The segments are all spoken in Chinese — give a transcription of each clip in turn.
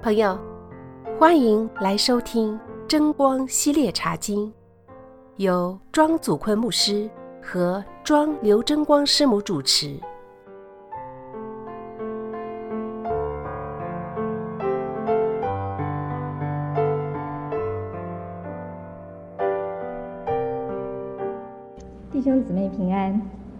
朋友，欢迎来收听真光系列茶经，由庄祖坤牧师和庄刘真光师母主持。 弟兄姊妹平安。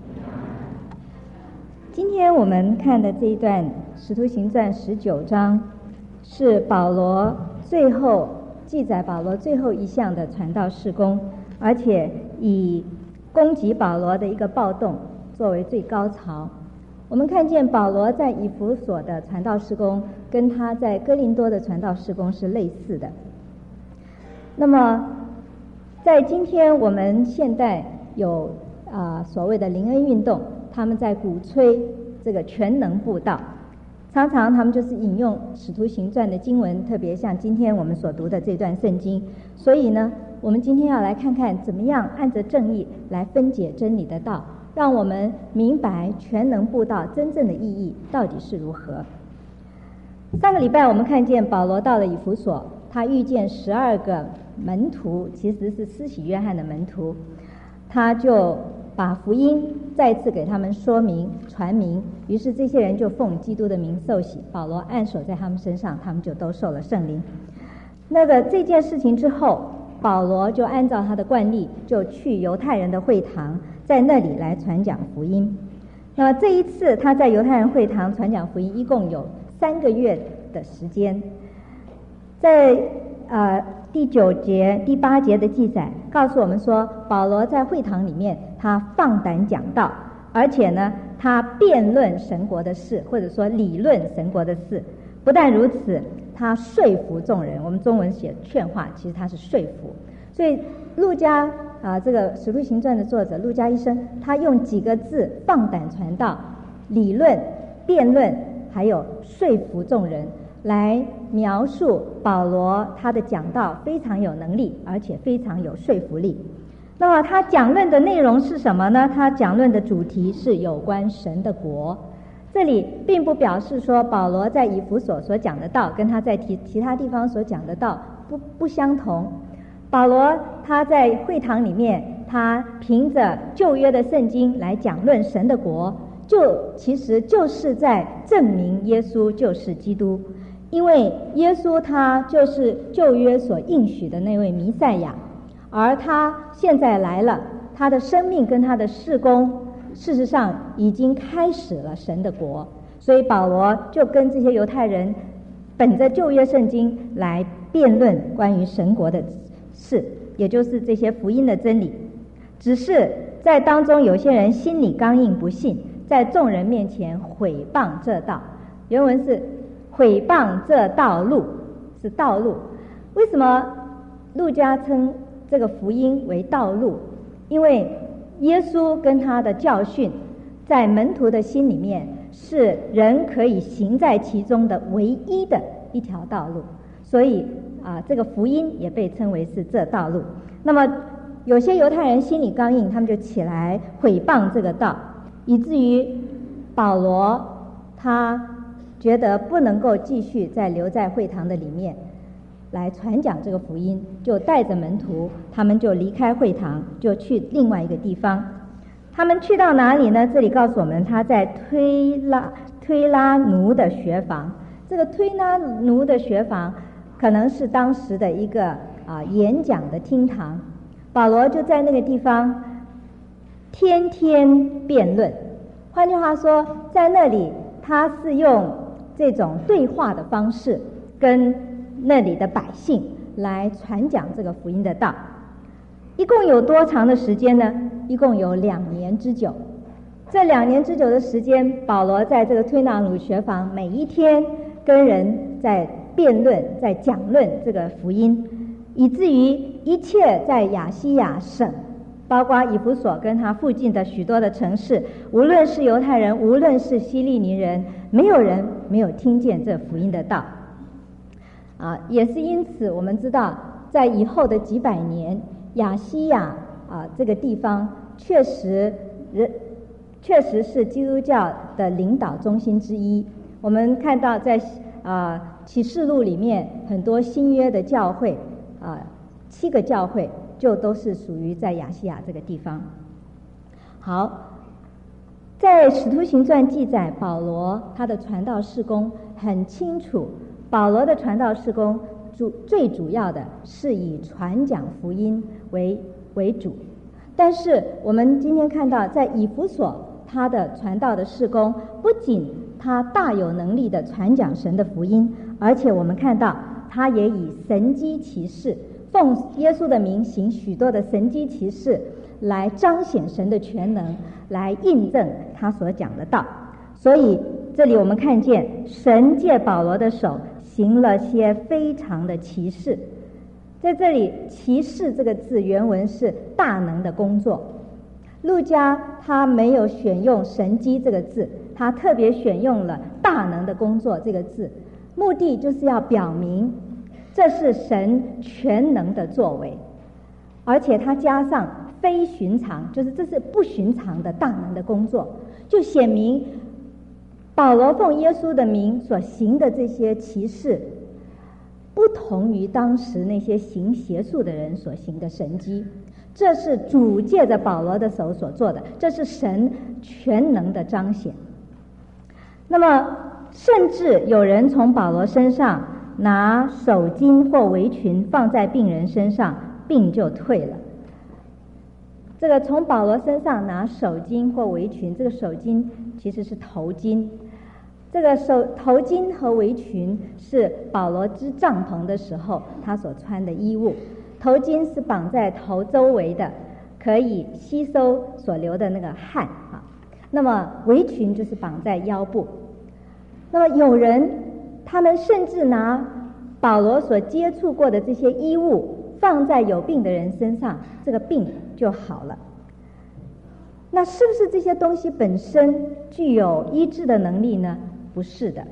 今天我们看的这一段《使徒行传》19章，是保罗最后记载保罗最后一项的传道事工，而且以攻击保罗的一个暴动作为最高潮。我们看见保罗在以弗所的传道事工跟他在哥林多的传道事工是类似的。那么在今天我们现代有所谓的灵恩运动，他们在鼓吹这个全能布道，常常他们就是引用使徒行传的经文，特别像今天我们所读的这段圣经。所以呢，我们今天要来看看怎么样按着正义来分解真理的道，让我们明白全能布道真正的意义到底是如何。上个礼拜我们看见保罗到了以弗所，他遇见12个门徒，其实是施洗约翰的门徒，他就把福音再次给他们说明传明，于是这些人就奉基督的名受洗，保罗按手在他们身上，他们就都受了圣灵。这件事情之后，保罗就按照他的惯例，就去犹太人的会堂，在那里来传讲福音。那么这一次他在犹太人会堂传讲福音，一共有3个月的时间。在第9节、第8节的记载告诉我们说，保罗在会堂里面他放胆讲道，而且呢他辩论神国的事，或者说理论神国的事。不但如此，他说服众人，我们中文写劝化，其实他是说服。所以路加这个使徒行传的作者路加医生，他用几个字放胆传道、理论、辩论还有说服众人，来描述保罗他的讲道非常有能力，而且非常有说服力。那么他讲论的内容是什么呢？他讲论的主题是有关神的国。这里并不表示说保罗在以弗所所讲的道跟他在其他地方所讲的道不相同。保罗他在会堂里面，他凭着旧约的圣经来讲论神的国，其实就是在证明耶稣就是基督。因为耶稣他就是旧约所应许的那位弥赛亚，而他现在来了，他的生命跟他的事工事实上已经开始了神的国。所以保罗就跟这些犹太人本着旧约圣经来辩论关于神国的事，也就是这些福音的真理。只是在当中有些人心里刚硬不信，在众人面前毁谤这道。原文是毁谤这道路，是道路。为什么路加称这个福音为道路？因为耶稣跟他的教训在门徒的心里面是人可以行在其中的唯一的一条道路，所以这个福音也被称为是这道路。那么有些犹太人心里刚硬，他们就起来毁谤这个道，以至于保罗他觉得不能够继续再留在会堂的里面来传讲这个福音，就带着门徒，他们就离开会堂，就去另外一个地方。他们去到哪里呢？这里告诉我们，他在推拉奴的学房。这个推拉奴的学房可能是当时的一个演讲的厅堂。保罗就在那个地方天天辩论。换句话说，在那里他是用这种对话的方式跟那里的百姓来传讲这个福音的道。一共有多长的时间呢？一共有2年之久。这2年之久的时间，保罗在这个推拿鲁学房每一天跟人在辩论，在讲论这个福音，以至于一切在亚细亚省，包括以弗所跟他附近的许多的城市，无论是犹太人，无论是希利尼人，没有人没有听见这福音的道。也是因此我们知道，在以后的几百年，亚细亚这个地方确实是基督教的领导中心之一。我们看到在启示录里面很多新约的教会7个教会就都是属于在亚细亚这个地方。好，在使徒行传记载保罗他的传道事工很清楚，保罗的传道事工最主要的是以传讲福音为主。但是我们今天看到在以弗所他的传道的事工，不仅他大有能力的传讲神的福音，而且我们看到他也以神机骑士，奉耶稣的名行许多的神机骑士，来彰显神的全能，来印证他所讲的道。所以这里我们看见神借保罗的手行了些非常的奇事。在这里奇事这个字原文是大能的工作，路加他没有选用神机这个字，他特别选用了大能的工作这个字，目的就是要表明这是神全能的作为，而且他加上非寻常，就是这是不寻常的大能的工作，就显明保罗奉耶稣的名所行的这些奇事不同于当时那些行邪术的人所行的神迹，这是主借着保罗的手所做的，这是神全能的彰显。那么甚至有人从保罗身上拿手巾或围裙放在病人身上，病就退了。这个从保罗身上拿手巾或围裙，这个手巾其实是头巾，这个头巾和围裙是保罗织帐篷的时候他所穿的衣物，头巾是绑在头周围的，可以吸收所流的那个汗那么围裙就是绑在腰部。那么有人他们甚至拿保罗所接触过的这些衣物放在有病的人身上，这个病就好了。那是不是这些东西本身具有医治的能力呢？不是的。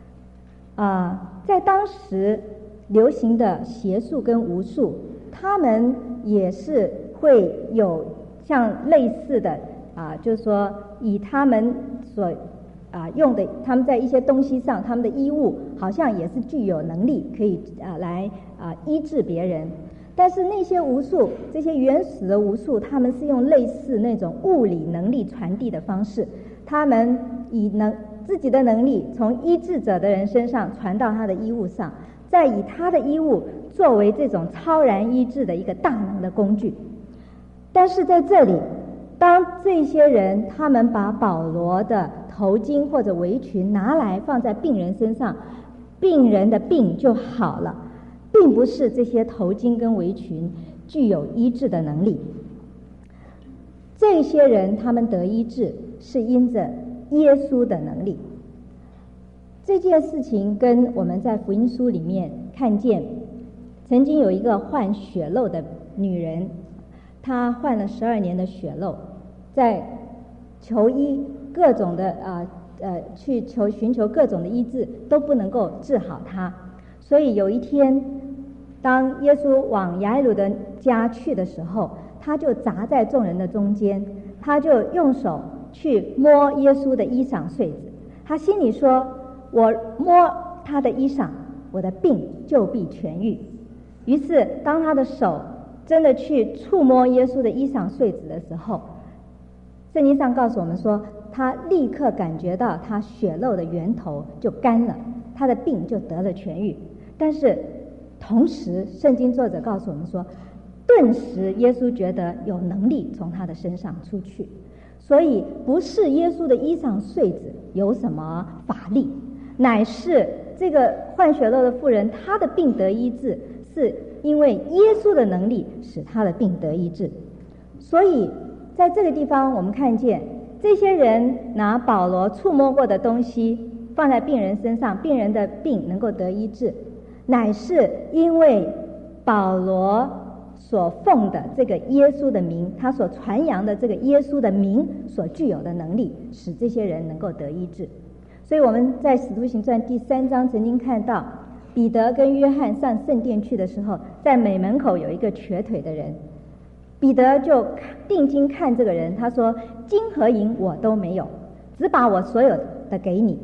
在当时流行的邪术跟巫术，他们也是会有像类似的就是说以他们所用的，他们在一些东西上，他们的衣物好像也是具有能力可以来医治别人。但是那些巫术，这些原始的巫术，他们是用类似那种物理能力传递的方式，他们以自己的能力从医治者的人身上传到他的衣物上，再以他的衣物作为这种超然医治的一个大能的工具。但是在这里，当这些人他们把保罗的头巾或者围裙拿来放在病人身上，病人的病就好了，并不是这些头巾跟围裙具有医治的能力。这些人他们得医治是因着耶稣的能力。这件事情跟我们在福音书里面看见，曾经有一个患血漏的女人，她患了12年的血漏，在求医各种的去寻求各种的医治都不能够治好她。所以有一天当耶稣往雅鲁的家去的时候，他就砸在众人的中间，他就用手去摸耶稣的衣裳穗子，他心里说，我摸他的衣裳，我的病就必痊愈。于是当他的手真的去触摸耶稣的衣裳穗子的时候，圣经上告诉我们说，他立刻感觉到他血漏的源头就干了，他的病就得了痊愈。但是同时圣经作者告诉我们说，顿时耶稣觉得有能力从他的身上出去。所以不是耶稣的衣裳穗子有什么法力，乃是这个患血漏的妇人，她的病得医治，是因为耶稣的能力使她的病得医治。所以在这个地方我们看见这些人拿保罗触摸过的东西放在病人身上，病人的病能够得医治，乃是因为保罗所奉的这个耶稣的名，他所传扬的这个耶稣的名所具有的能力，使这些人能够得医治。所以我们在使徒行传第3章曾经看到，彼得跟约翰上圣殿去的时候，在美门口有一个瘸腿的人，彼得就定睛看这个人，他说，金和银我都没有，只把我所有的给你，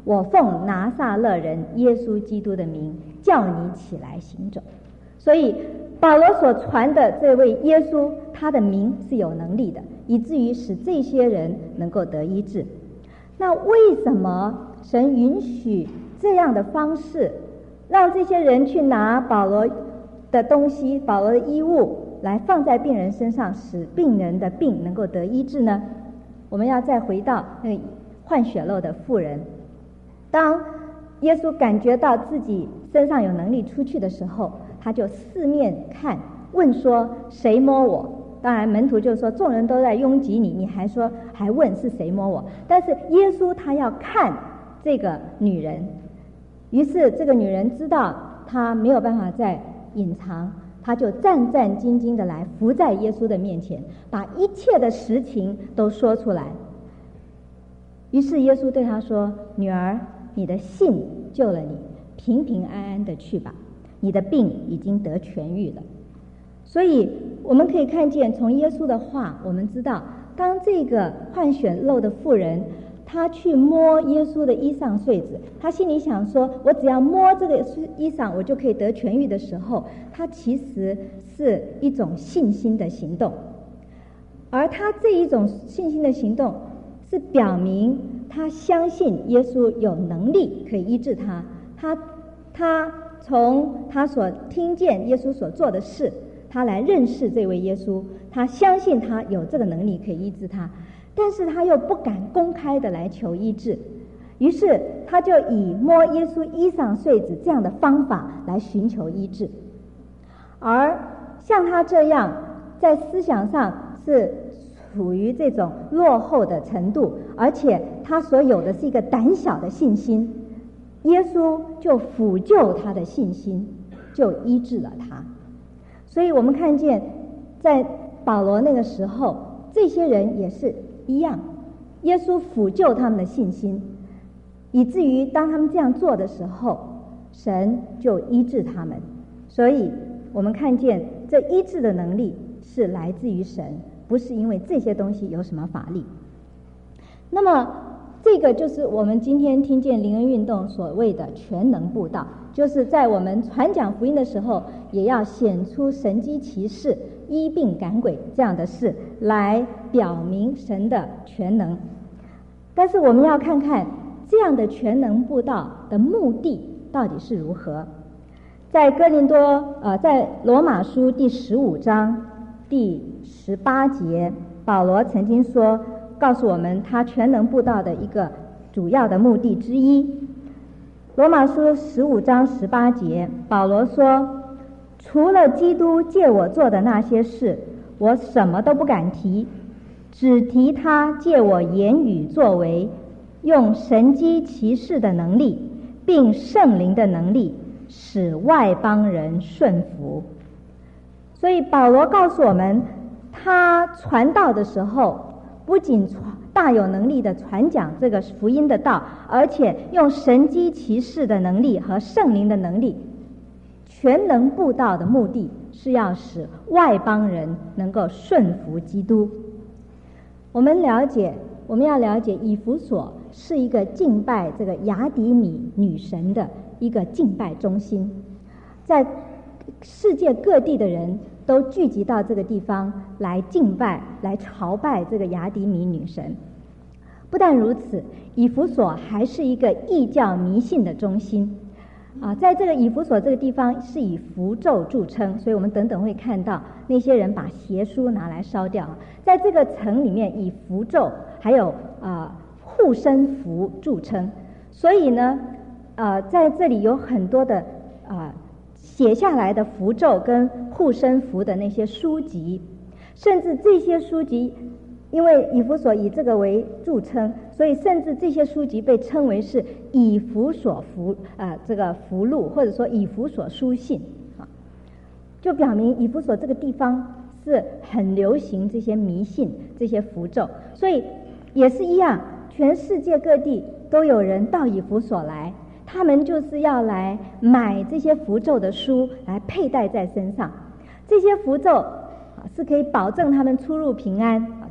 我奉拿撒勒人耶稣基督的名叫你起来行走。所以保罗所传的这位耶稣，他的名是有能力的，以至于使这些人能够得医治。那为什么神允许这样的方式，让这些人去拿保罗的东西，保罗的衣物来放在病人身上，使病人的病能够得医治呢？我们要再回到那个患血漏的妇人，当耶稣感觉到自己身上有能力出去的时候，他就四面看，问说谁摸我？当然门徒就说众人都在拥挤你，你还问是谁摸我？但是耶稣他要看这个女人，于是这个女人知道她没有办法再隐藏，她就战战兢兢的来伏在耶稣的面前，把一切的实情都说出来。于是耶稣对她说，女儿，你的信救了你，平平安安的去吧，你的病已经得痊愈了。所以我们可以看见，从耶稣的话我们知道，当这个患血漏的妇人她去摸耶稣的衣裳穗子，她心里想说我只要摸这个衣裳我就可以得痊愈的时候，她其实是一种信心的行动。而她这一种信心的行动是表明她相信耶稣有能力可以医治她，她从她所听见耶稣所做的事，她来认识这位耶稣，她相信他有这个能力可以医治她，但是她又不敢公开的来求医治，于是她就以摸耶稣衣裳穗子这样的方法来寻求医治。而像她这样在思想上是处于这种落后的程度，而且她所有的是一个胆小的信心，耶稣就抚救她的信心，就医治了她。所以我们看见在保罗那个时候，这些人也是一样，耶稣抚救他们的信心，以至于当他们这样做的时候，神就医治他们。所以我们看见这医治的能力是来自于神，不是因为这些东西有什么法力。那么这个就是我们今天听见灵恩运动所谓的全能布道，就是在我们传讲福音的时候，也要显出神迹奇事、医病赶鬼这样的事，来表明神的全能。但是我们要看看这样的全能布道的目的到底是如何。在在罗马书第15章第18节，保罗曾经告诉我们他全能布道的一个主要的目的之一。罗马书15章18节，保罗说，除了基督借我做的那些事，我什么都不敢提，只提他借我言语作为，用神机骑士的能力并圣灵的能力，使外邦人顺服。所以保罗告诉我们，他传道的时候不仅大有能力的传讲这个福音的道，而且用神机骑士的能力和圣灵的能力，全能布道的目的是要使外邦人能够顺服基督。我们要了解以弗所是一个敬拜这个雅底米女神的一个敬拜中心，在世界各地的人都聚集到这个地方来敬拜、来朝拜这个雅底米女神。不但如此，以弗所还是一个异教迷信的中心在这个以弗所这个地方是以符咒著称，所以我们等等会看到那些人把邪书拿来烧掉。在这个城里面以符咒还有护身符著称，所以呢在这里有很多的写下来的符咒跟护身符的那些书籍，甚至这些书籍因为以弗所以这个为著称，所以甚至这些书籍被称为是以弗所这个符录，或者说以弗所书信就表明以弗所这个地方是很流行这些迷信、这些符咒。所以也是一样，全世界各地都有人到以弗所来，他们就是要来买这些符咒的书来佩戴在身上。这些符咒是可以保证他们出入平安，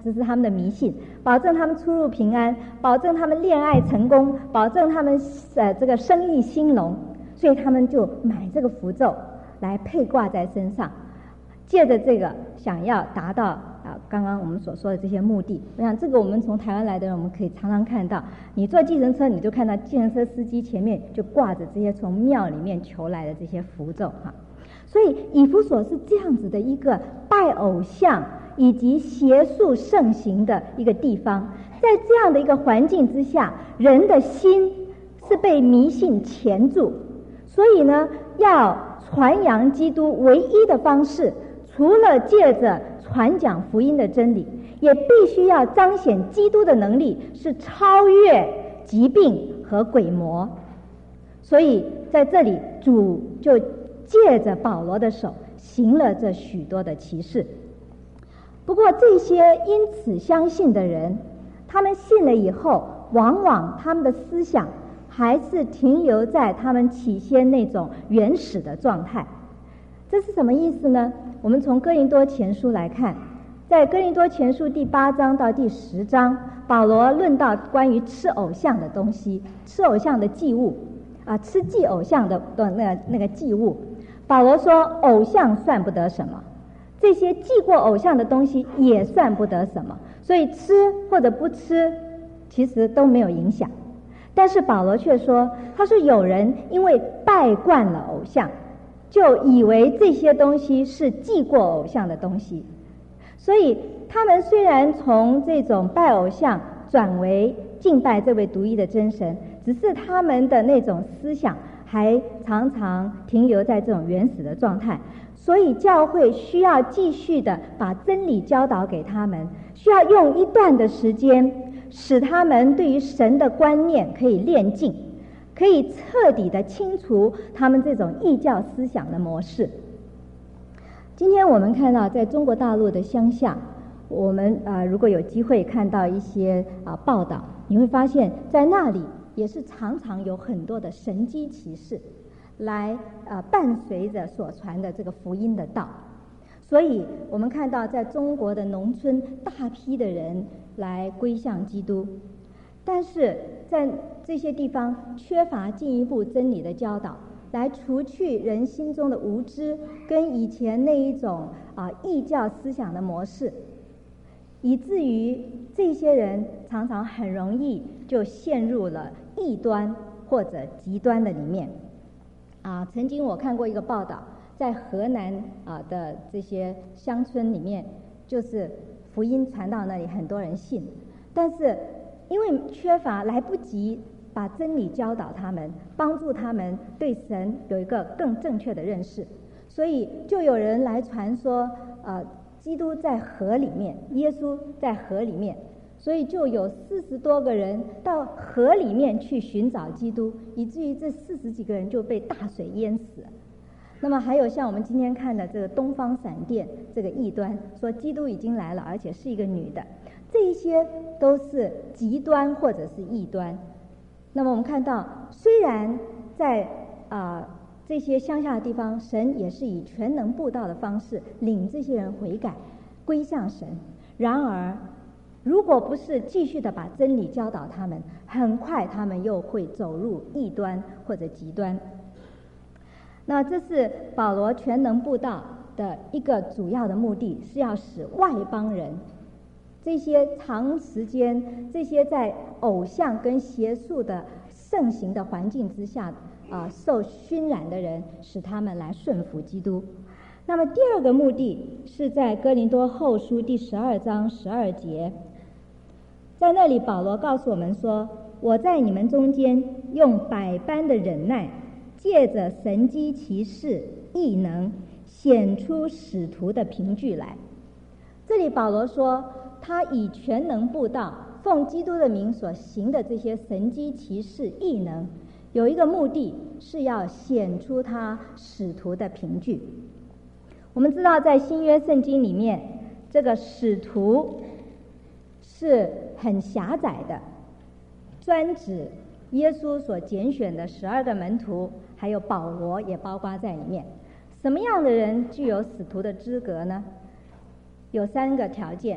这是他们的迷信，保证他们出入平安，保证他们恋爱成功，保证他们这个生意兴隆，所以他们就买这个符咒来配挂在身上，借着这个想要达到刚刚我们所说的这些目的。我想这个我们从台湾来的人，我们可以常常看到，你坐计程车你就看到计程车司机前面就挂着这些从庙里面求来的这些符咒哈。所以以弗所是这样子的一个拜偶像以及邪术盛行的一个地方，在这样的一个环境之下，人的心是被迷信钳住，所以呢，要传扬基督唯一的方式，除了借着传讲福音的真理，也必须要彰显基督的能力是超越疾病和鬼魔。所以在这里主就借着保罗的手行了这许多的奇事。不过这些因此相信的人，他们信了以后，往往他们的思想还是停留在他们起先那种原始的状态。这是什么意思呢？我们从哥林多前书来看，在哥林多前书第8章到第10章，保罗论到关于吃偶像的东西，吃偶像的祭物吃祭偶像的那个祭物。保罗说偶像算不得什么，这些祭过偶像的东西也算不得什么，所以吃或者不吃其实都没有影响。但是保罗却说，他说有人因为拜惯了偶像，就以为这些东西是祭过偶像的东西，所以他们虽然从这种拜偶像转为敬拜这位独一的真神，只是他们的那种思想还常常停留在这种原始的状态。所以教会需要继续的把真理教导给他们，需要用一段的时间，使他们对于神的观念可以练尽，可以彻底的清除他们这种异教思想的模式。今天我们看到在中国大陆的乡下，我们如果有机会看到一些报道，你会发现在那里也是常常有很多的神迹奇事来伴随着所传的这个福音的道。所以我们看到在中国的农村大批的人来归向基督，但是在这些地方缺乏进一步真理的教导，来除去人心中的无知跟以前那一种异教思想的模式，以至于这些人常常很容易就陷入了异端或者极端的里面。曾经我看过一个报道，在河南的这些乡村里面，就是福音传到那里，很多人信，但是因为缺乏，来不及把真理教导他们，帮助他们对神有一个更正确的认识，所以就有人来传说基督在河里面，耶稣在河里面，所以就有40多个人到河里面去寻找基督，以至于这40几个人就被大水淹死。那么还有像我们今天看的这个东方闪电这个异端，说基督已经来了，而且是一个女的，这一些都是极端或者是异端。那么我们看到，虽然在这些乡下的地方，神也是以全能布道的方式领这些人悔改归向神，然而如果不是继续的把真理教导他们，很快他们又会走入异端或者极端。那这是保罗全能布道的一个主要的目的，是要使外邦人，这些长时间这些在偶像跟邪术的盛行的环境之下受熏染的人，使他们来顺服基督。那么第二个目的是在哥林多后书第12章12节，在那里保罗告诉我们说，我在你们中间用百般的忍耐，借着神机奇事异能，显出使徒的凭据来。这里保罗说，他以全能布道，奉基督的名所行的这些神机奇事异能，有一个目的是要显出他使徒的凭据。我们知道在新约圣经里面，这个使徒是很狭窄的，专指耶稣所拣选的12个门徒，还有保罗也包括在里面。什么样的人具有使徒的资格呢？有3个条件。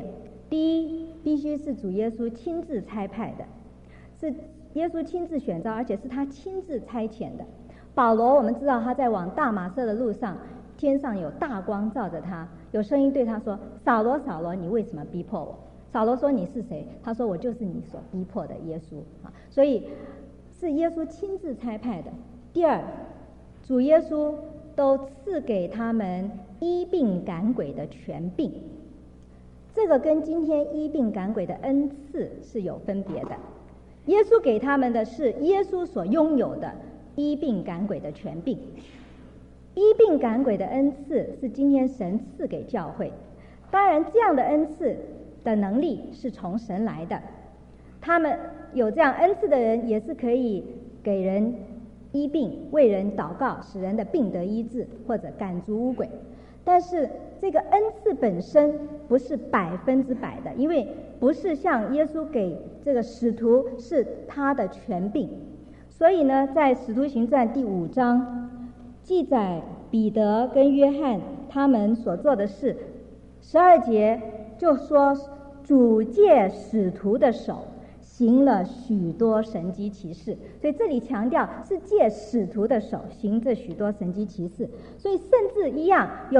第一，必须是主耶稣亲自差派的，是耶稣亲自选召，而且是他亲自差遣的。保罗我们知道他在往大马色的路上，天上有大光照着他，有声音对他说：扫罗扫罗，你为什么逼迫我？扫罗说：你是谁？他说：我就是你所逼迫的耶稣。所以是耶稣亲自差派的。第二，主耶稣都赐给他们医病赶鬼的权柄，这个跟今天医病赶鬼的恩赐是有分别的。耶稣给他们的是耶稣所拥有的医病赶鬼的权柄，医病赶鬼的恩赐是今天神赐给教会。当然这样的恩赐的能力是从神来的，他们有这样恩赐的人也是可以给人医病，为人祷告，使人的病得医治，或者赶逐污鬼。但是这个恩赐本身不是100%的，因为不是像耶稣给这个使徒是他的权柄。所以呢，在使徒行传第5章记载彼得跟约翰他们所做的事，12节就说主借使徒的手行了许多神迹奇事，所以这里强调是借使徒的手行这许多神迹奇事。所以甚至一样，有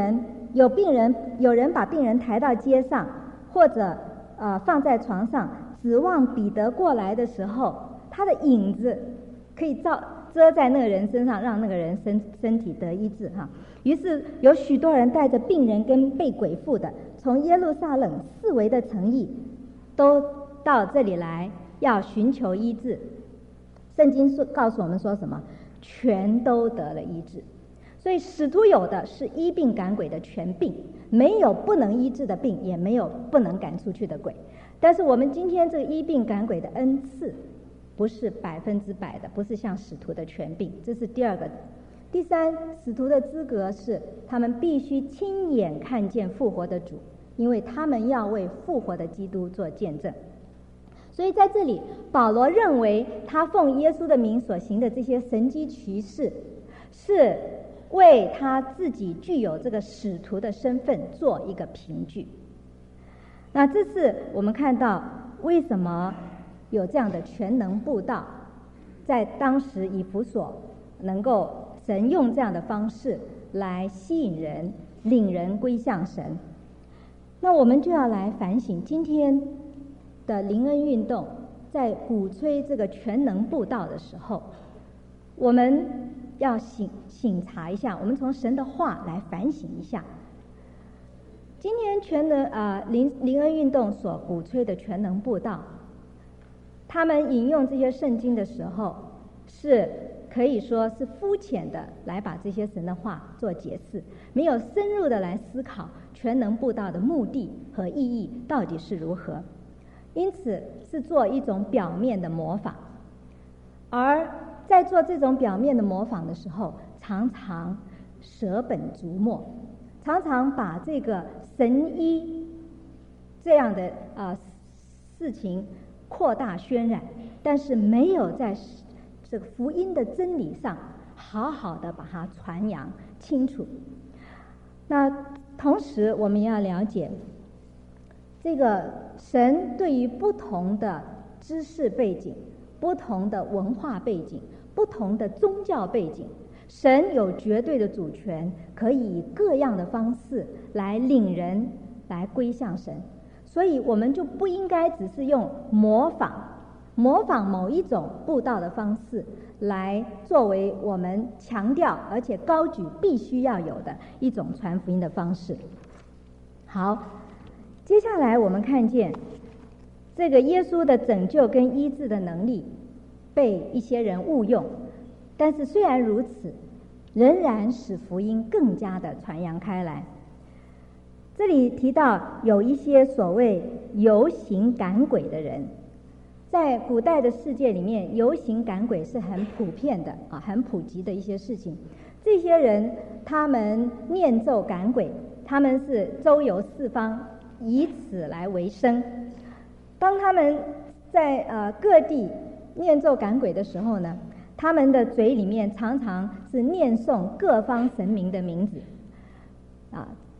人把病人抬到街上，或者放在床上，指望彼得过来的时候，他的影子可以遮在那个人身上，让那个人身体得医治于是有许多人带着病人跟被鬼附的，从耶路撒冷四围的城邑都到这里来，要寻求医治。圣经告诉我们说什么？全都得了医治。所以使徒有的是医病赶鬼的权柄，没有不能医治的病，也没有不能赶出去的鬼。但是我们今天这个医病赶鬼的恩赐不是100%的，不是像使徒的权柄，这是第二个。第三，使徒的资格是他们必须亲眼看见复活的主，因为他们要为复活的基督做见证。所以在这里，保罗认为他奉耶稣的名所行的这些神迹奇事，是为他自己具有这个使徒的身份做一个凭据。那这是我们看到为什么有这样的全能布道，在当时以弗所能够神用这样的方式来吸引人，领人归向神。那我们就要来反省今天的灵恩运动在鼓吹这个全能布道的时候，我们要省察一下，我们从神的话来反省一下。今天全能灵恩运动所鼓吹的全能布道，他们引用这些圣经的时候，是可以说是肤浅的来把这些神的话做解释，没有深入的来思考全能布道的目的和意义到底是如何，因此是做一种表面的模仿。而在做这种表面的模仿的时候，常常舍本逐末，常常把这个神医这样的事情扩大渲染，但是没有在这个福音的真理上好好的把它传扬清楚。那同时我们要了解，这个神对于不同的知识背景、不同的文化背景、不同的宗教背景，神有绝对的主权，可以以各样的方式来领人来归向神。所以我们就不应该只是用模仿某一种布道的方式来作为我们强调而且高举必须要有的一种传福音的方式。好，接下来我们看见这个耶稣的拯救跟医治的能力被一些人误用，但是虽然如此，仍然使福音更加的传扬开来。这里提到有一些所谓游行赶鬼的人，在古代的世界里面，游行赶鬼是很普遍的很普及的一些事情。这些人他们念咒赶鬼，他们是周游四方，以此来为生。当他们在各地念咒赶鬼的时候呢，他们的嘴里面常常是念诵各方神明的名字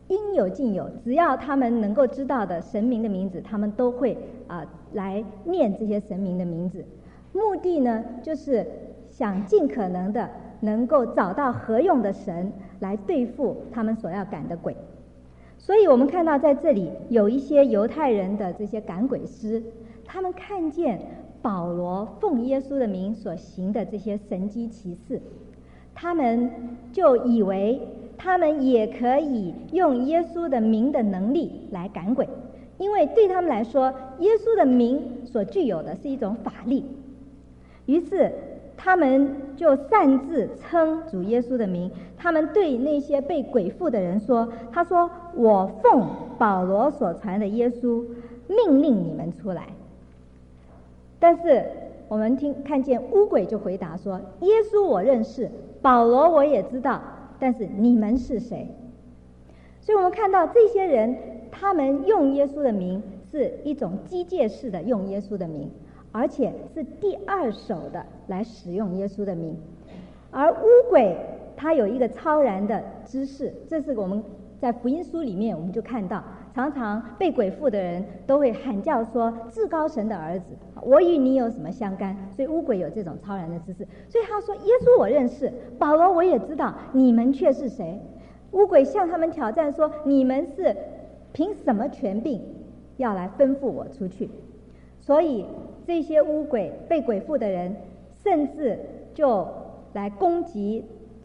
应有尽有，只要他们能够知道的神明的名字，他们都会来念这些神明的名字。目的呢，就是想尽可能的能够找到合用的神来对付他们所要赶的鬼。所以我们看到在这里有一些犹太人的这些赶鬼师，他们看见保罗奉耶稣的名所行的这些神迹奇事，他们就以为他们也可以用耶稣的名的能力来赶鬼，因为对他们来说，耶稣的名所具有的是一种法力。于是他们就擅自称主耶稣的名，他们对那些被鬼附的人说，他说，我奉保罗所传的耶稣命令你们出来。但是我们看见污鬼就回答说，耶稣我认识，保罗我也知道，但是你们是谁？所以我们看到这些人，他们用耶稣的名是一种机械式的用耶稣的名，而且是第二手的来使用耶稣的名。而污鬼他有一个超然的知识，这是我们在福音书里面我们就看到，常常被鬼附的人都会喊叫说，至高神的儿子，我与你有什么相干？所以污鬼有这种超然的知识，所以他说，耶稣我认识，保罗我也知道，你们却是谁？污鬼向他们挑战说，你们是凭什么权柄要来吩咐我出去？所以这些污鬼被鬼附的人甚至就来攻击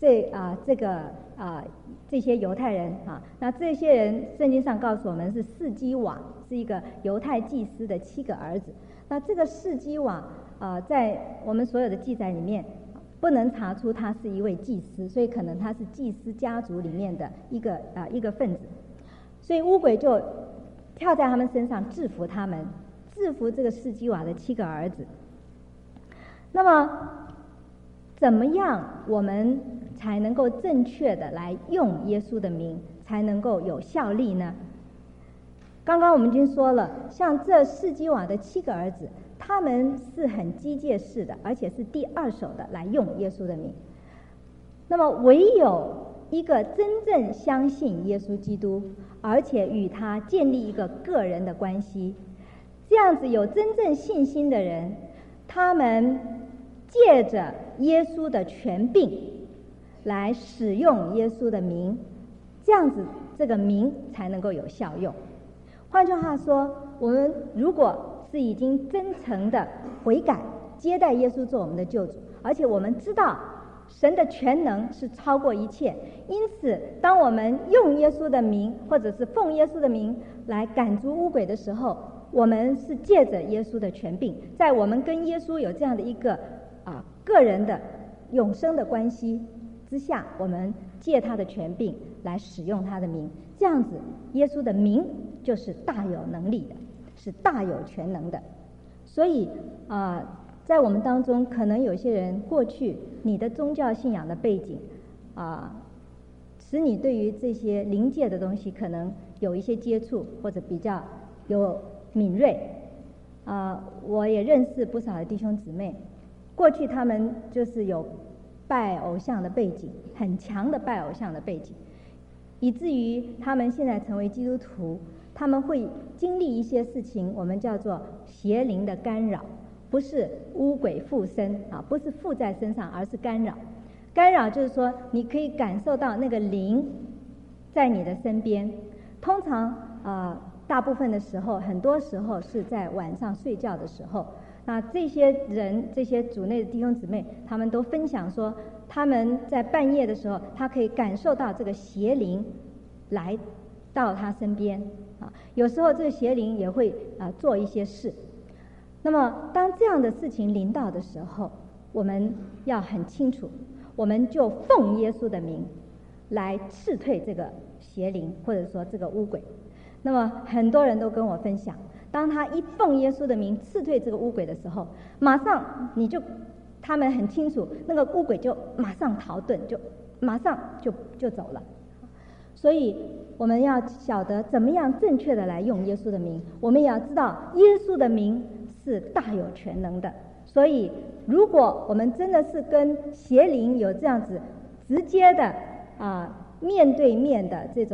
这些犹太人啊。那这些人圣经上告诉我们是士基瓦，是一个犹太祭司的7个儿子。那这个士基瓦在我们所有的记载里面不能查出他是一位祭司，所以可能他是祭司家族里面的一个分子。所以污鬼就跳在他们身上制服他们，制服这个士基瓦的7个儿子。那么怎么样我们才能够正确的来用耶稣的名，才能够有效力呢？刚刚我们已经说了，像这士基瓦的7个儿子，他们是很机械式的，而且是第二手的来用耶稣的名。那么唯有一个真正相信耶稣基督，而且与他建立一个个人的关系，这样子有真正信心的人，他们借着耶稣的权柄来使用耶稣的名，这样子这个名才能够有效用。换句话说，我们如果是已经真诚的悔改，接待耶稣做我们的救主，而且我们知道神的全能是超过一切，因此当我们用耶稣的名，或者是奉耶稣的名来赶逐污鬼的时候，我们是借着耶稣的权柄，在我们跟耶稣有这样的一个个人的永生的关系之下，我们借他的权柄来使用他的名，这样子耶稣的名就是大有能力的，是大有全能的。所以在我们当中可能有些人过去你的宗教信仰的背景使你对于这些灵界的东西可能有一些接触，或者比较有敏锐我也认识不少的弟兄姊妹，过去他们就是有拜偶像的背景，很强的拜偶像的背景，以至于他们现在成为基督徒，他们会经历一些事情，我们叫做邪灵的干扰，不是污鬼附身不是附在身上，而是干扰。干扰就是说你可以感受到那个灵在你的身边，通常大部分的时候，很多时候是在晚上睡觉的时候。那这些人，这些主内的弟兄姊妹，他们都分享说，他们在半夜的时候，他可以感受到这个邪灵来到他身边有时候这个邪灵也会做一些事。那么当这样的事情临到的时候，我们要很清楚，我们就奉耶稣的名来斥退这个邪灵，或者说这个污鬼。那么很多人都跟我分享，当他一奉耶稣的名斥退这个污鬼的时候，马上他们很清楚，那个污鬼就马上逃遁，就马上就走了。所以我们要晓得怎么样正确的来用耶稣的名，我们也要知道耶稣的名是大有全能的。所以如果我们真的是跟邪灵有这样子直接的面对面的这种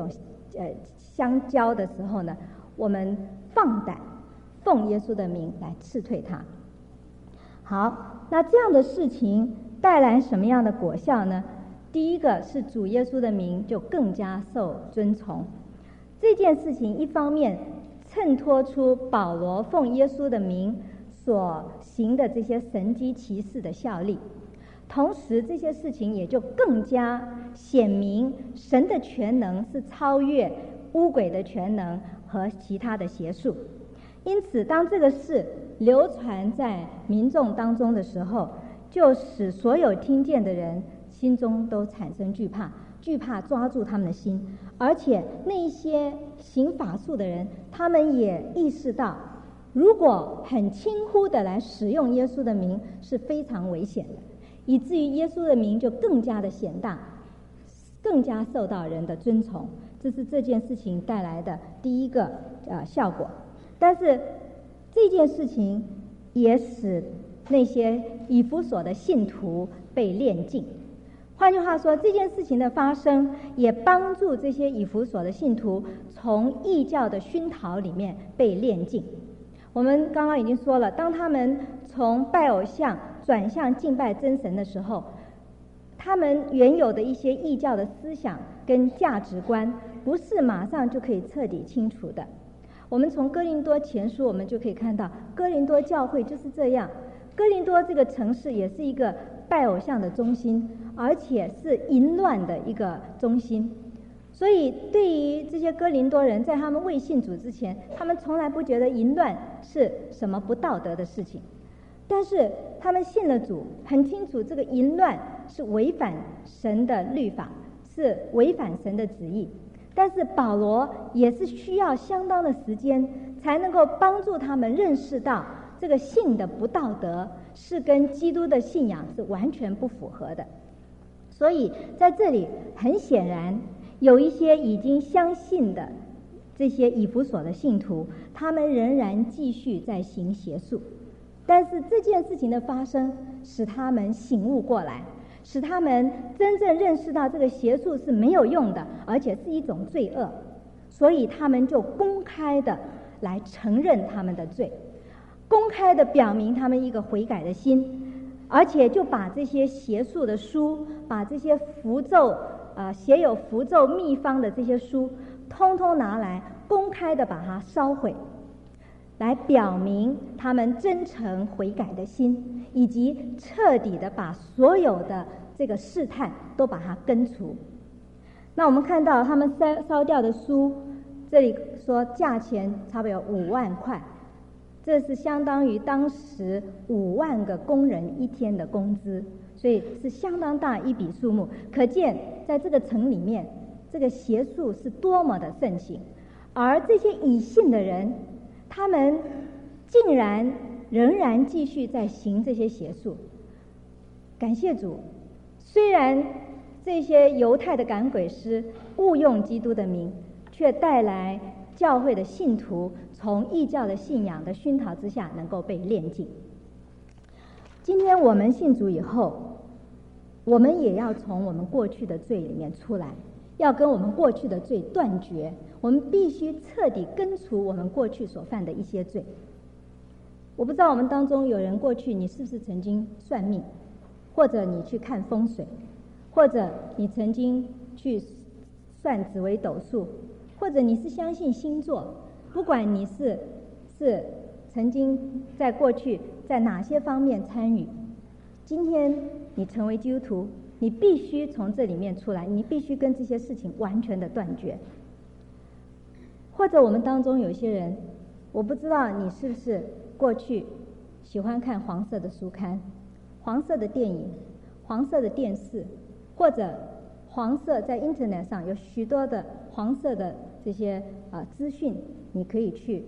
相交的时候呢，我们放胆奉耶稣的名来斥退他。好，那这样的事情带来什么样的果效呢？第一个是主耶稣的名就更加受尊崇。这件事情一方面衬托出保罗奉耶稣的名所行的这些神迹奇事的效力，同时这些事情也就更加显明神的全能是超越污鬼的全能和其他的邪术。因此当这个事流传在民众当中的时候，就使所有听见的人心中都产生惧怕，惧怕抓住他们的心。而且那一些行法术的人，他们也意识到如果很轻忽的来使用耶稣的名是非常危险的，以至于耶稣的名就更加的显大，更加受到人的尊崇。这是这件事情带来的第一个效果。但是这件事情也使那些以弗所的信徒被炼净。换句话说，这件事情的发生也帮助这些以弗所的信徒从异教的熏陶里面被炼净。我们刚刚已经说了，当他们从拜偶像转向敬拜真神的时候，他们原有的一些异教的思想跟价值观不是马上就可以彻底清除的。我们从哥林多前书我们就可以看到，哥林多教会就是这样。哥林多这个城市也是一个拜偶像的中心，而且是淫乱的一个中心。所以对于这些哥林多人，在他们未信主之前，他们从来不觉得淫乱是什么不道德的事情。但是他们信了主，很清楚这个淫乱是违反神的律法，是违反神的旨意。但是保罗也是需要相当的时间才能够帮助他们认识到这个信的不道德是跟基督的信仰是完全不符合的。所以在这里很显然有一些已经相信的这些以弗所的信徒，他们仍然继续在行邪术。但是这件事情的发生使他们醒悟过来，使他们真正认识到这个邪术是没有用的，而且是一种罪恶。所以他们就公开的来承认他们的罪，公开的表明他们一个悔改的心，而且就把这些邪术的书，把这些符咒写有符咒秘方的这些书通通拿来公开的把它烧毁，来表明他们真诚悔改的心，以及彻底的把所有的这个试探都把它根除。那我们看到他们烧掉的书，这里说价钱差不多有5万块，这是相当于当时5万个工人一天的工资，所以是相当大一笔数目。可见在这个城里面，这个邪术是多么的盛行。而这些已信的人，他们竟然仍然继续在行这些邪术。感谢主，虽然这些犹太的赶鬼师误用基督的名，却带来教会的信徒从异教的信仰的熏陶之下能够被炼净。今天我们信主以后，我们也要从我们过去的罪里面出来，要跟我们过去的罪断绝。我们必须彻底根除我们过去所犯的一些罪。我不知道我们当中有人过去你是不是曾经算命，或者你去看风水，或者你曾经去算紫微斗数，或者你是相信星座。不管你是曾经在过去在哪些方面参与，今天你成为基督徒，你必须从这里面出来，你必须跟这些事情完全的断绝。或者我们当中有些人，我不知道你是不是过去喜欢看黄色的书刊、黄色的电影、黄色的电视，或者黄色在 Internet 上有许多的黄色的这些资讯，你可以去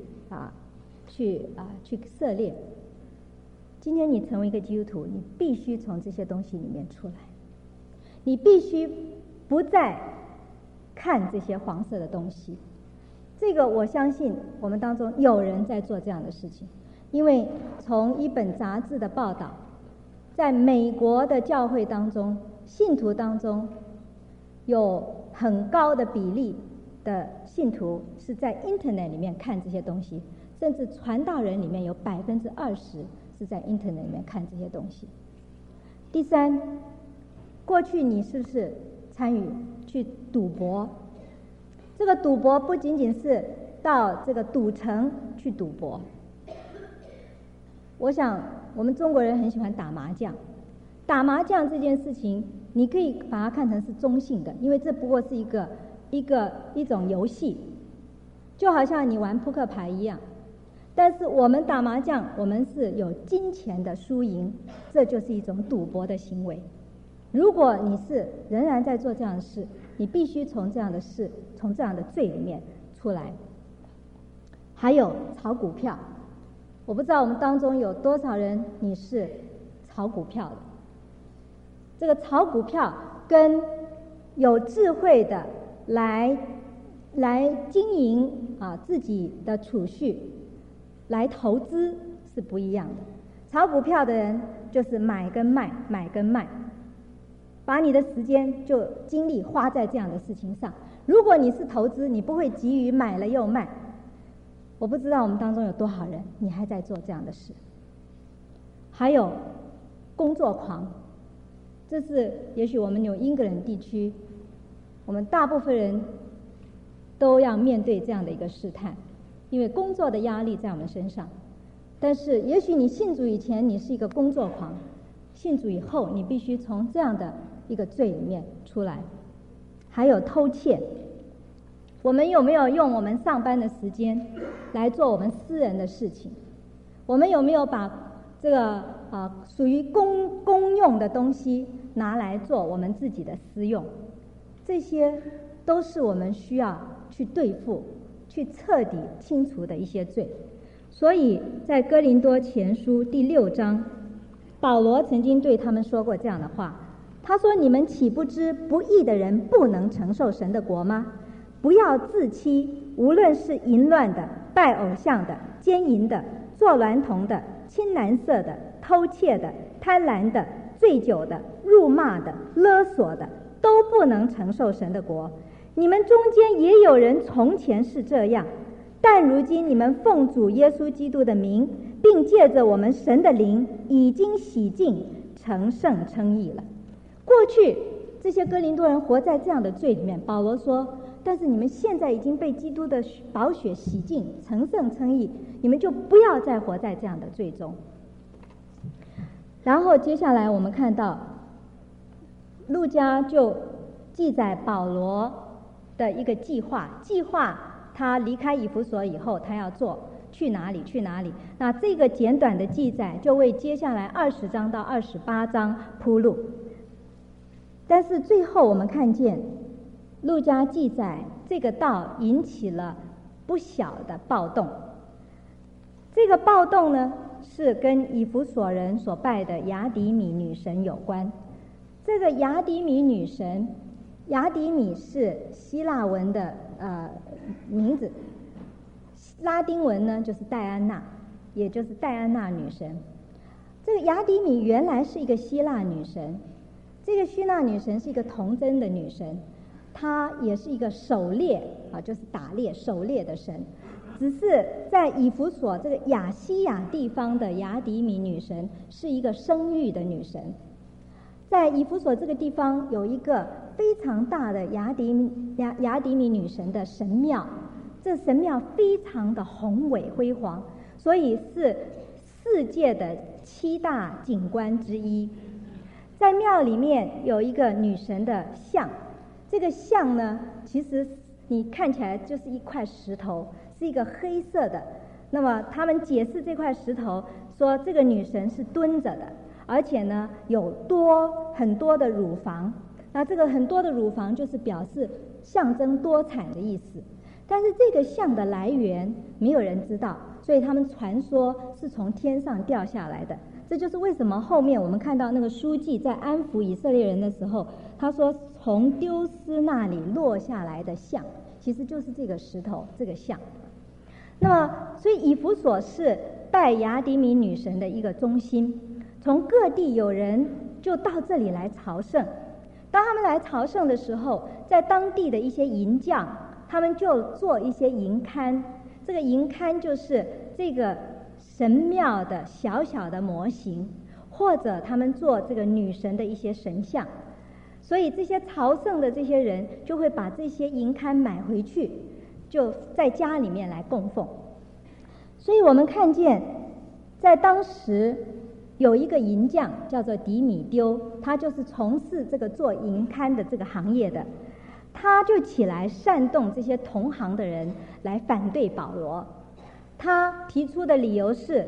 涉猎。今天你成为一个基督徒，你必须从这些东西里面出来，你必须不再看这些黄色的东西。这个我相信我们当中有人在做这样的事情，因为从一本杂志的报道，在美国的教会当中，信徒当中有很高的比例的信徒是在 Internet 里面看这些东西，甚至传道人里面有20%是在 Internet 里面看这些东西。第三，过去你是不是参与去赌博？这个赌博不仅仅是到这个赌城去赌博。我想我们中国人很喜欢打麻将，打麻将这件事情你可以把它看成是中性的，因为这不过是一种游戏，就好像你玩扑克牌一样。但是我们打麻将，我们是有金钱的输赢，这就是一种赌博的行为。如果你是仍然在做这样的事，你必须从这样的事，从这样的罪里面出来。还有炒股票，我不知道我们当中有多少人你是炒股票的。这个炒股票跟有智慧的来经营自己的储蓄，来投资是不一样的。炒股票的人就是买跟卖，买跟卖，把你的时间就精力花在这样的事情上。如果你是投资，你不会急于买了又卖。我不知道我们当中有多少人你还在做这样的事。还有工作狂，这是也许我们纽英格兰地区我们大部分人都要面对这样的一个试探，因为工作的压力在我们身上。但是也许你信主以前你是一个工作狂，信主以后你必须从这样的一个罪里面出来。还有偷窃，我们有没有用我们上班的时间来做我们私人的事情？我们有没有把这个属于公用的东西拿来做我们自己的私用？这些都是我们需要去对付、去彻底清除的一些罪。所以在哥林多前书第6章，保罗曾经对他们说过这样的话，他说：你们岂不知不义的人不能承受神的国吗？不要自欺，无论是淫乱的、拜偶像的、奸淫的、做娈童的、亲男色的、偷窃的、贪婪的、醉酒的、辱骂的、勒索的，都不能承受神的国。你们中间也有人从前是这样，但如今你们奉主耶稣基督的名，并借着我们神的灵，已经洗净，成圣称义了。过去这些哥林多人活在这样的罪里面，保罗说，但是你们现在已经被基督的宝血洗净，成圣称义，你们就不要再活在这样的罪中。然后接下来我们看到路加就记载保罗的一个计划他离开以弗所以后他要去哪里。那这个简短的记载就为接下来20章到28章铺路。但是最后我们看见路加记载这个道引起了不小的暴动。这个暴动呢，是跟以弗所人所拜的雅底米女神有关。这个雅底米女神，雅底米是希腊文的名字，拉丁文呢就是戴安娜，也就是戴安娜女神。这个雅底米原来是一个希腊女神，这个希腊女神是一个童贞的女神，她也是一个狩猎就是打猎狩猎的神。只是在以弗所这个亚细亚地方的雅底米女神是一个生育的女神。在以弗所这个地方有一个非常大的雅底米女神的神庙，这神庙非常的宏伟辉煌，所以是世界的7大景观之一。在庙里面有一个女神的像，这个像呢，其实你看起来就是一块石头，是一个黑色的。那么他们解释这块石头说，这个女神是蹲着的，而且呢有很多的乳房。那这个很多的乳房就是表示象征多产的意思。但是这个像的来源没有人知道，所以他们传说是从天上掉下来的。这就是为什么后面我们看到那个书记在安抚以色列人的时候，他说从丢失那里落下来的像，其实就是这个石头，这个像。那么所以以弗所是拜雅底米女神的一个中心，从各地有人就到这里来朝圣。当他们来朝圣的时候，在当地的一些银匠， 他们就做一些银龛，这个银龛就是这个神庙的小小的模型，或者他们做这个女神的一些神像。所以这些朝圣的这些人就会把这些银龛买回去，就在家里面来供奉。所以我们看见在当时有一个银匠叫做迪米丢，他就是从事这个做银龛的这个行业的，他就起来煽动这些同行的人来反对保罗。他提出的理由是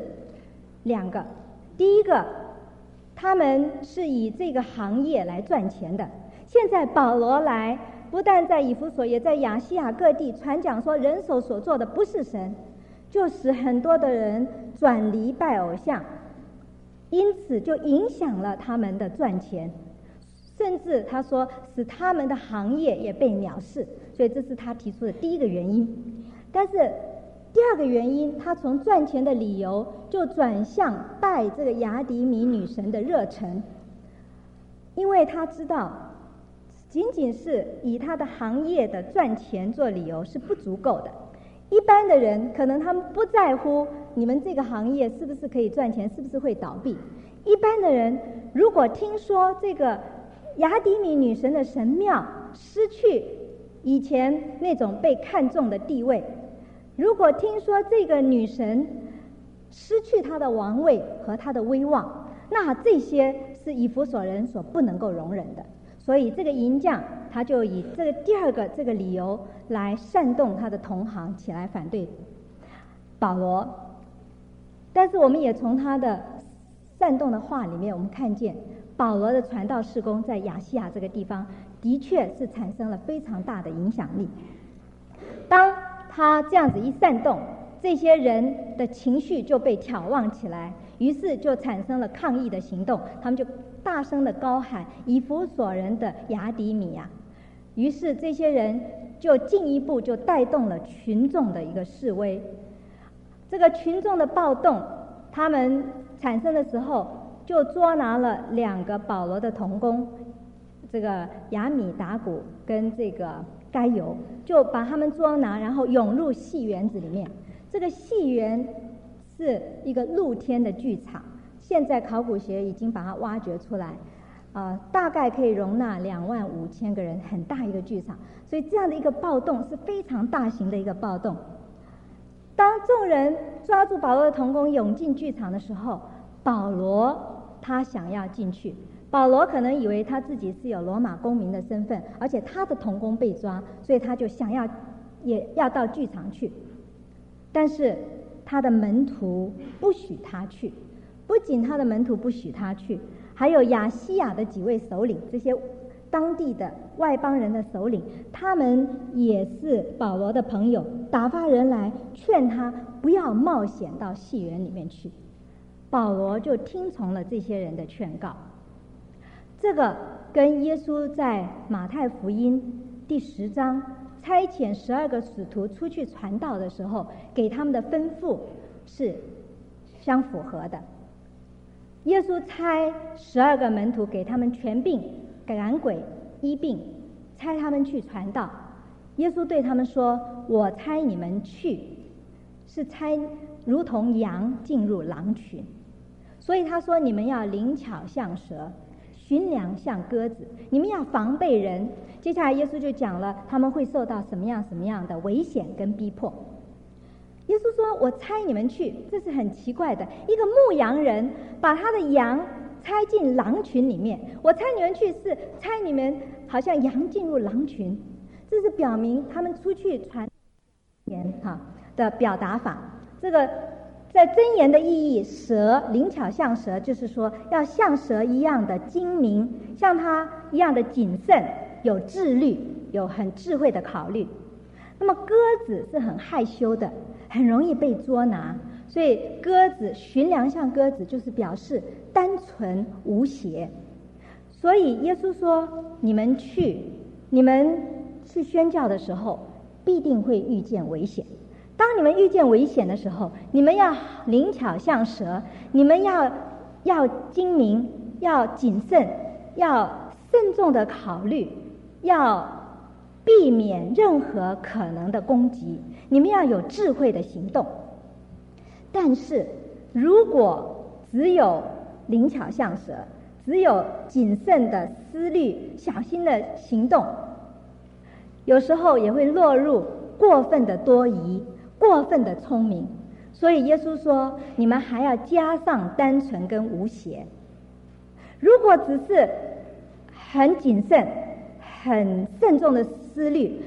2个，第一个，他们是以这个行业来赚钱的。现在保罗来，不但在以弗所，也在亚细亚各地传讲说人手所做的不是神，就使很多的人转离拜偶像，因此就影响了他们的赚钱，甚至他说使他们的行业也被藐视。所以这是他提出的第一个原因。但是第二个原因，他从赚钱的理由就转向拜这个雅迪米女神的热忱，因为他知道仅仅是以他的行业的赚钱做理由是不足够的。一般的人可能他们不在乎你们这个行业是不是可以赚钱，是不是会倒闭。一般的人如果听说这个雅迪米女神的神庙失去以前那种被看重的地位，如果听说这个女神失去她的王位和她的威望，那这些是以弗所人所不能够容忍的。所以这个银匠他就以这个第二个这个理由来煽动他的同行起来反对保罗。但是我们也从他的煽动的话里面，我们看见保罗的传道事工在亚细亚这个地方的确是产生了非常大的影响力。当他这样子一煽动，这些人的情绪就被挑旺起来，于是就产生了抗议的行动，他们就大声的高喊以弗所人的雅迪米啊。于是这些人就进一步就带动了群众的一个示威。这个群众的暴动他们产生的时候，就捉拿了2个保罗的同工，这个亚米达古跟这个该犹，就把他们捉拿，然后涌入戏园子里面。这个戏园是一个露天的剧场，现在考古学已经把它挖掘出来，大概可以容纳25000个人，很大一个剧场。所以这样的一个暴动是非常大型的一个暴动。当众人抓住保罗的同工涌进剧场的时候，保罗他想要进去。保罗可能以为他自己是有罗马公民的身份，而且他的同工被抓，所以他就想要也要到剧场去。但是他的门徒不许他去，不仅他的门徒不许他去，还有亚细亚的几位首领，这些当地的外邦人的首领，他们也是保罗的朋友，打发人来劝他不要冒险到戏园里面去。保罗就听从了这些人的劝告。这个跟耶稣在马太福音第10章差遣12个使徒出去传道的时候给他们的吩咐是相符合的。耶稣差12个门徒给他们权柄赶鬼医病，差他们去传道。耶稣对他们说，我差你们去，是差如同羊进入狼群。所以他说，你们要灵巧像蛇，驯良像鸽子，你们要防备人。接下来耶稣就讲了他们会受到什么样的危险跟逼迫。耶稣说，我差你们去，这是很奇怪的，一个牧羊人把他的羊差进狼群里面，我差你们去是差你们好像羊进入狼群，这是表明他们出去传言的表达法。这个在箴言的意义，蛇灵巧像蛇，就是说要像蛇一样的精明，像它一样的谨慎，有智虑，有很智慧的考虑。那么鸽子是很害羞的，很容易被捉拿，所以鸽子驯良像鸽子，就是表示单纯无邪。所以耶稣说，你们去宣教的时候必定会遇见危险。当你们遇见危险的时候，你们要灵巧像蛇，你们要精明，要谨慎，要慎重的考虑，要避免任何可能的攻击，你们要有智慧的行动。但是如果只有灵巧像蛇，只有谨慎的思虑、小心的行动，有时候也会落入过分的多疑、过分的聪明。所以耶稣说，你们还要加上单纯跟无邪。如果只是很谨慎、很慎重的思虑，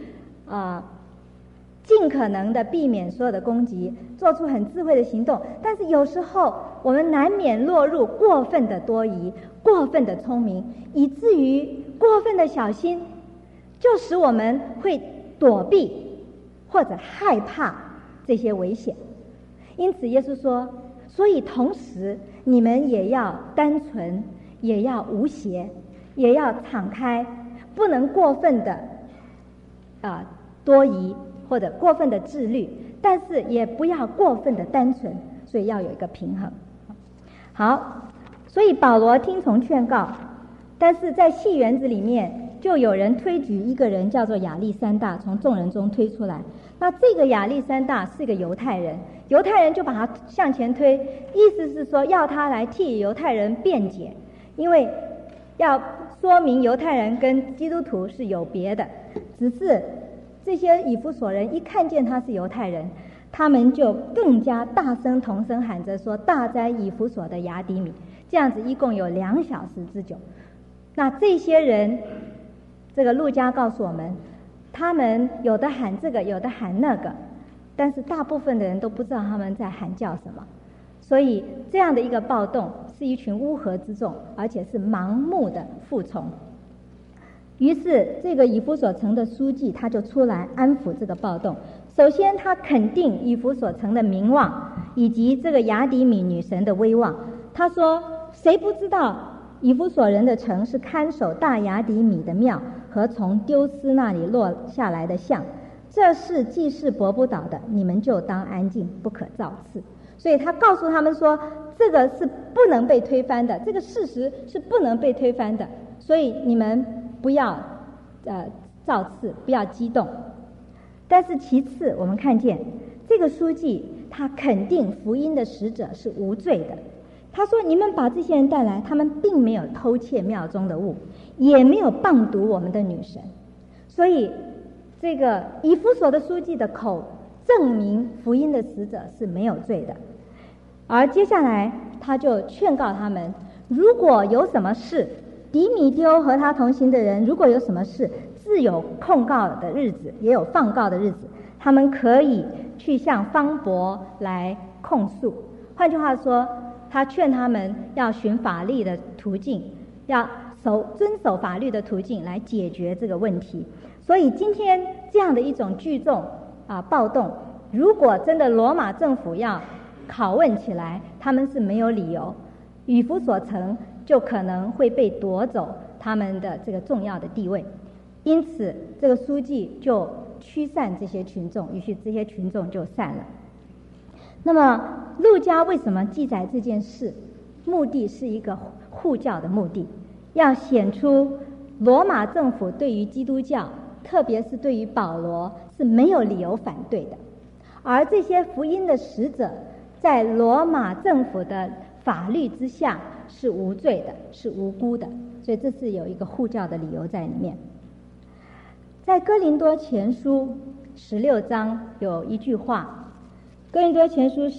尽可能的避免所有的攻击，做出很智慧的行动，但是有时候我们难免落入过分的多疑、过分的聪明，以至于过分的小心，就使我们会躲避或者害怕这些危险。因此耶稣说，所以同时你们也要单纯，也要无邪，也要敞开，不能过分的多疑或者过分的自律，但是也不要过分的单纯，所以要有一个平衡。好，所以保罗听从劝告，但是在戏园子里面就有人推举一个人叫做亚历山大，从众人中推出来。那这个亚历山大是个犹太人，犹太人就把他向前推，意思是说要他来替犹太人辩解，因为要说明犹太人跟基督徒是有别的。只是这些以弗所人一看见他是犹太人，他们就更加大声同声喊着说，大哉以弗所的雅底米。这样子一共有2小时之久。那这些人，这个路加告诉我们，他们有的喊这个，有的喊那个，但是大部分的人都不知道他们在喊叫什么。所以这样的一个暴动是一群乌合之众，而且是盲目的服从。于是这个以弗所城的书记他就出来安抚这个暴动。首先他肯定以弗所城的名望以及这个雅底米女神的威望。他说，谁不知道以弗所人的城是看守大雅底米的庙和从丢斯那里落下来的像，这事既是驳不倒的，你们就当安静，不可造次。所以他告诉他们说，这个是不能被推翻的，这个事实是不能被推翻的，所以你们不要造次，不要激动。但是其次我们看见这个书记他肯定福音的使者是无罪的。他说，你们把这些人带来，他们并没有偷窃庙中的物，也没有谤读我们的女神。所以这个以弗所的书记的口证明福音的使者是没有罪的。而接下来他就劝告他们，如果有什么事，迪米丢和他同行的人如果有什么事，自有控告的日子，也有放告的日子，他们可以去向方伯来控诉。换句话说，他劝他们要寻法律的途径，要遵守法律的途径来解决这个问题。所以今天这样的一种聚众暴动，如果真的罗马政府要拷问起来，他们是没有理由，以弗所城就可能会被夺走他们的这个重要的地位。因此这个书记就驱散这些群众，于是这些群众就散了。那么路加为什么记载这件事？目的是一个护教的目的，要显出罗马政府对于基督教，特别是对于保罗是没有理由反对的，而这些福音的使者在罗马政府的法律之下是无罪的，是无辜的，所以这是有一个护教的理由在里面。在哥林多前书16章有一句话，哥林多前书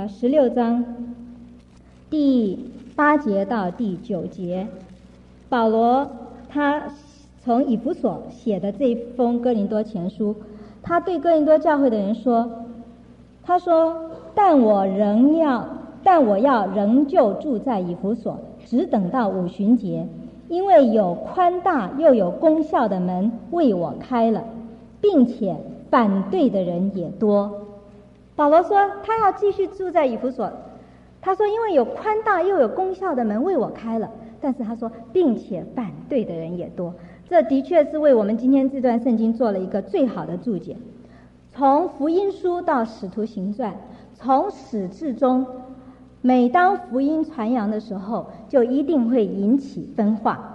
16章第8节到第9节，保罗他从以弗所写的这封哥林多前书，他对哥林多教会的人说，他说，但我要仍旧住在以弗所，只等到五旬节，因为有宽大又有功效的门为我开了，并且反对的人也多。保罗说他要继续住在以弗所，他说因为有宽大又有功效的门为我开了，但是他说并且反对的人也多。这的确是为我们今天这段圣经做了一个最好的注解。从福音书到使徒行传，从始至终，每当福音传扬的时候，就一定会引起分化，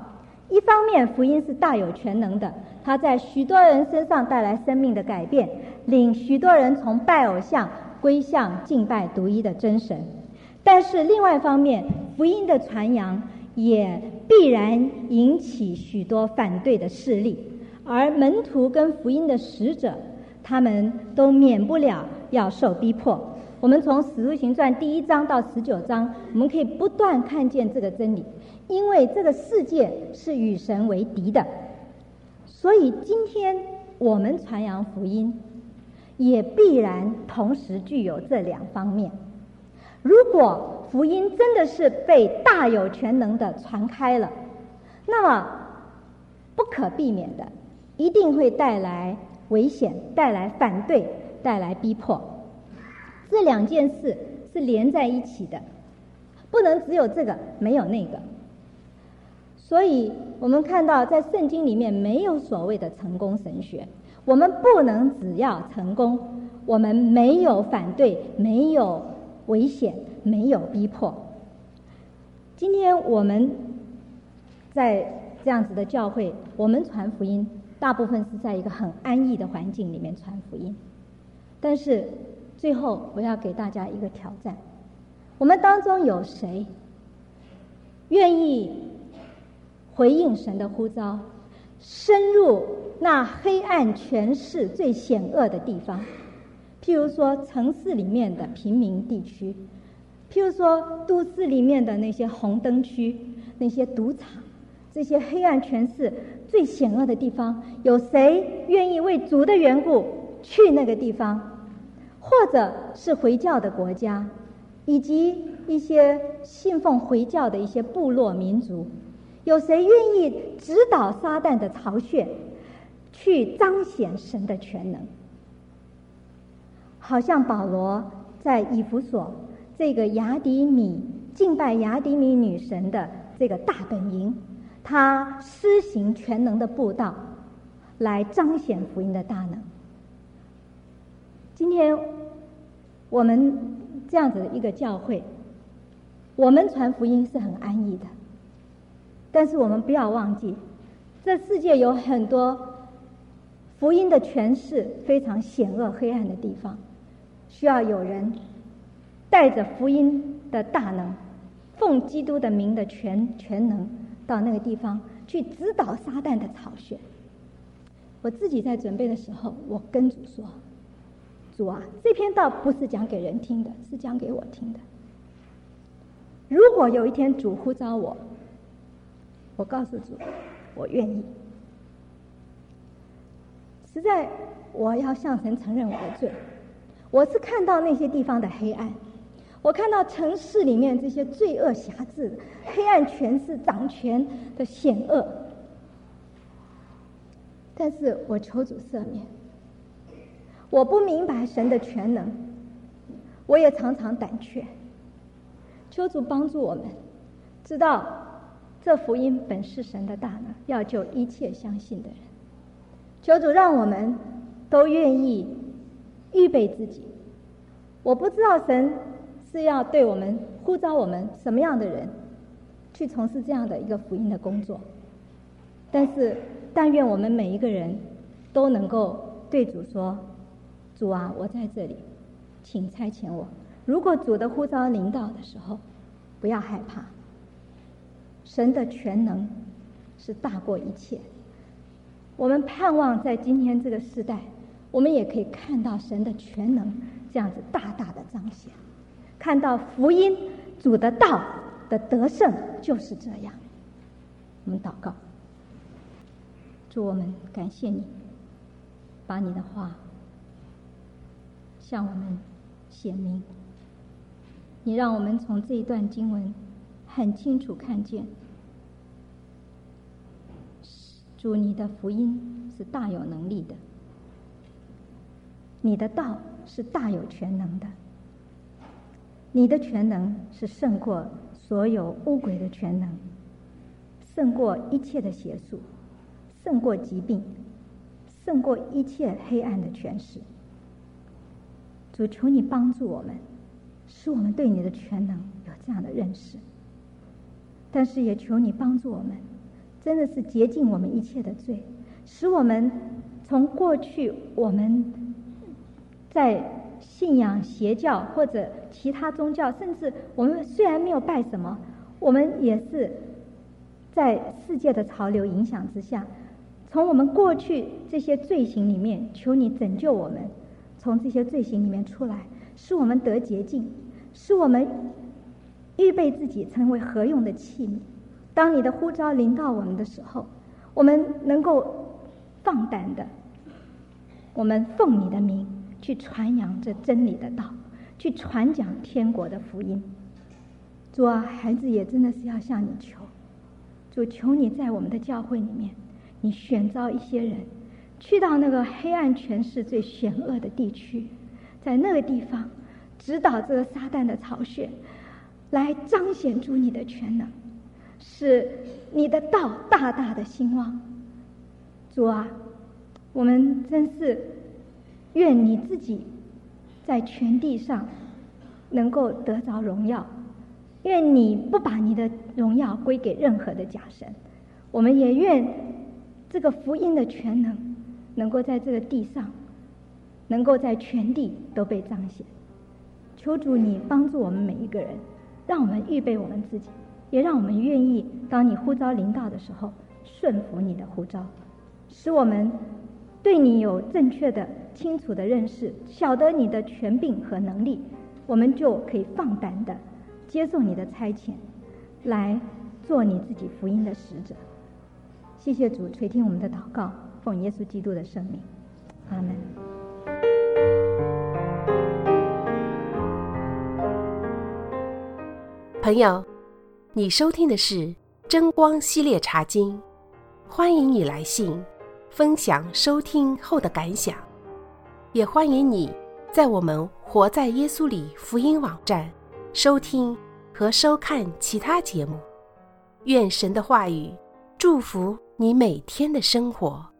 一方面福音是大有全能的，它在许多人身上带来生命的改变，领许多人从拜偶像归向敬拜独一的真神。但是另外一方面，福音的传扬也必然引起许多反对的势力，而门徒跟福音的使者，他们都免不了要受逼迫。我们从使徒行传第1章到19章，我们可以不断看见这个真理，因为这个世界是与神为敌的，所以今天我们传扬福音也必然同时具有这两方面。如果福音真的是被大有全能的传开了，那么不可避免的一定会带来危险，带来反对，带来逼迫。这两件事是连在一起的，不能只有这个没有那个。所以我们看到在圣经里面没有所谓的成功神学，我们不能只要成功，我们没有反对，没有危险，没有逼迫。今天我们在这样子的教会，我们传福音大部分是在一个很安逸的环境里面传福音，但是最后我要给大家一个挑战，我们当中有谁愿意回应神的呼召，深入那黑暗权势最险恶的地方，譬如说城市里面的贫民地区，譬如说都市里面的那些红灯区，那些赌场，这些黑暗权势最险恶的地方，有谁愿意为主的缘故去那个地方？或者是回教的国家，以及一些信奉回教的一些部落民族，有谁愿意指导撒旦的巢穴，去彰显神的全能？好像保罗在以弗所这个雅底米敬拜雅底米女神的这个大本营，他施行全能的布道，来彰显福音的大能。今天我们这样子的一个教会，我们传福音是很安逸的，但是我们不要忘记，这世界有很多福音的权势非常险恶黑暗的地方，需要有人带着福音的大能，奉基督的名的全能，到那个地方去指导撒旦的巢穴。我自己在准备的时候，我跟主说，主啊，这篇道不是讲给人听的，是讲给我听的。如果有一天主呼召我，我告诉主，我愿意。实在我要向神承认我的罪，我是看到那些地方的黑暗，我看到城市里面这些罪恶辖制、黑暗权势掌权的险恶，但是我求主赦免。我不明白神的全能，我也常常胆怯，求主帮助我们知道这福音本是神的大能，要救一切相信的人。求主让我们都愿意预备自己。我不知道神是要对我们呼召我们什么样的人去从事这样的一个福音的工作，但是但愿我们每一个人都能够对主说，主啊，我在这里，请差遣我。如果主的呼召临到的时候，不要害怕，神的全能是大过一切。我们盼望在今天这个时代，我们也可以看到神的全能这样子大大的彰显，看到福音主的道的得胜就是这样。我们祷告，主，我们感谢你，把你的话向我们显明，你让我们从这一段经文很清楚看见，主，你的福音是大有能力的，你的道是大有全能的，你的全能是胜过所有污鬼的全能，胜过一切的邪术，胜过疾病，胜过一切黑暗的权势。主，求你帮助我们，使我们对你的全能有这样的认识，但是也求你帮助我们真的是洁净我们一切的罪，使我们从过去我们在信仰邪教或者其他宗教，甚至我们虽然没有拜什么，我们也是在世界的潮流影响之下，从我们过去这些罪行里面，求你拯救我们，从这些罪行里面出来，使我们得洁净，使我们预备自己成为合用的器皿。当你的呼召临到我们的时候，我们能够放胆的，我们奉你的名去传扬这真理的道，去传讲天国的福音。主啊，孩子也真的是要向你求，主，求你在我们的教会里面，你选召一些人去到那个黑暗权势最险恶的地区，在那个地方指导这个撒旦的巢穴，来彰显出你的全能，使你的道大大的兴旺。主啊，我们真是愿你自己在全地上能够得着荣耀，愿你不把你的荣耀归给任何的假神。我们也愿这个福音的全能能够在这个地上，能够在全地都被彰显。求主你帮助我们每一个人，让我们预备我们自己，也让我们愿意当你呼召临到的时候顺服你的呼召，使我们对你有正确的清楚的认识，晓得你的权柄和能力，我们就可以放胆的接受你的差遣，来做你自己福音的使者。谢谢主垂听我们的祷告，奉耶稣基督的圣名，阿们。 朋友，你收听的是真光系列茶经，欢迎你来信分享收听后的感想，也欢迎你在我们活在耶稣里福音网站收听和收看其他节目。愿神的话语祝福你每天的生活。